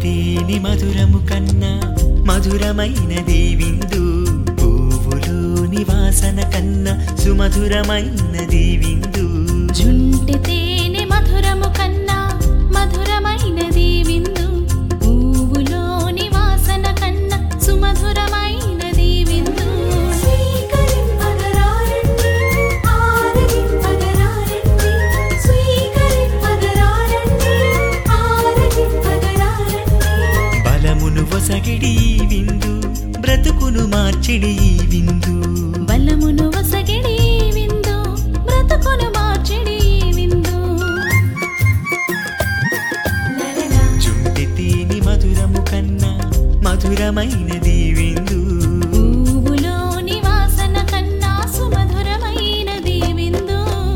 తేనె మధురము కన్నా మధురమైనది విందు, పువ్వులోని వాసన కన్నా సుమధురమైనది విందు. జుంటి తేనె మధురము కన్నా మధురమైనది విందు, పువ్వులోని వాసన కన్నా సుమధురమైనది విందు. బలమును వసగిడి విందు, బ్రతుకును మార్చిడి విందు. బలమును వసగిడి విందు, బ్రతుకును మార్చిడి విందు. జుంటి తేనె మధురము కన్నా మధురమైనది విందు, పువ్వులోని వాసన కన్నా సుమధురమైనది విందు.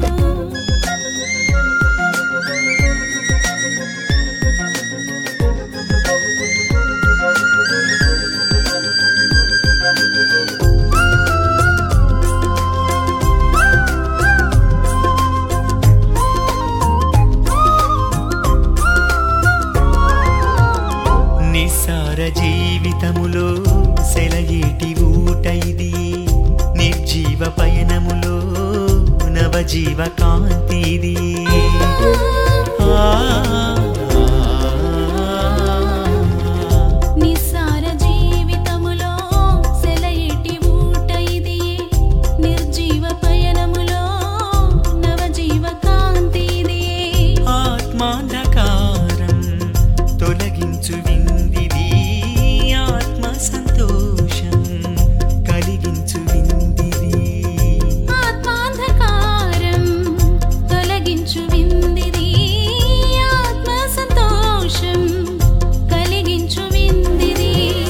నిస్సార జీవితములో సెలయేటి ఊట ఇది, నిర్జీవ పయనములో నవజీవ కాంతి ఇది. నిస్సార జీవితములో సెలయేటి ఊట ఇది, నిర్జీవ పయనములో నవజీవ కాంతి ఇది. ఆత్మాంధకారం తొలగించు విందిది, ఆత్మ సంతోషం కలిగించు విందిది. ఆత్మాంధకారం తొలగించు విందిది, ఆత్మ సంతోషం కలిగించు విందిది.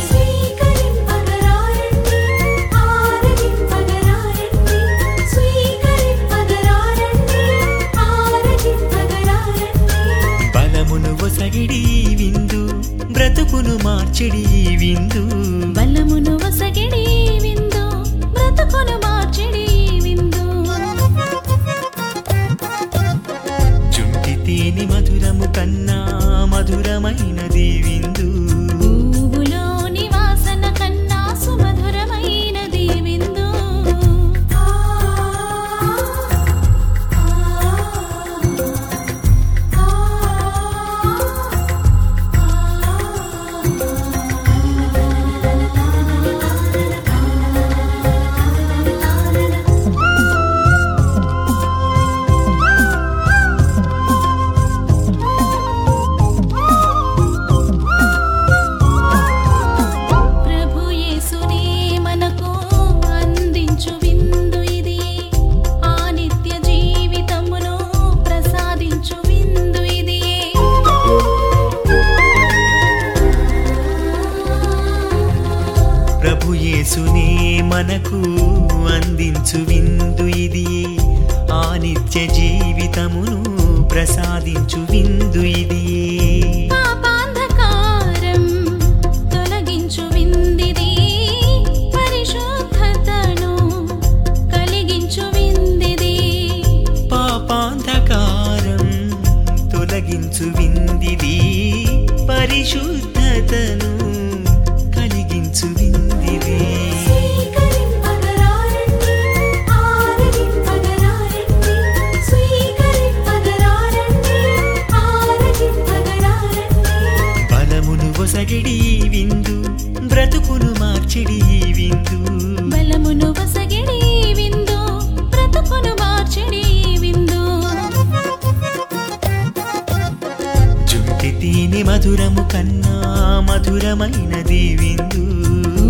బలమును వసగిడి విందు, బ్రతుకును మార్చిడి విందు. బలమును వసగిడి విందు, బ్రతుకును మార్చిడి విందు. జుంటి తేనె మధురము కన్నా మధురమైనది విందు, పువ్వులోని వాసన కన్నా సుమధురమైనది విందు. ప్రభు యేసునే మనకు అందించు విందు ఇది, ఆ నిత్య జీవితమును ప్రసాదించు విందు ఇది. ప్రభు యేసునే మనకు అందించు విందు ఇది, ఆ నిత్య జీవితమును ప్రసాదించు విందు ఇది. పాపాంధకారం తొలగించు విందిది, పరిశుద్ధతను కలిగించు విందిది. పాపాంధకారం తొలగించు విందిది, పరిశుద్ధతను కలిగించు విందిది. బలమును వసగిడి విందు, బ్రతుకును మార్చిడి విందు. బలమును వసగిడి విందు, బ్రతుకును మార్చిడి విందు. జుంటి తేనె మధురము కన్నా మధురమైనది విందు,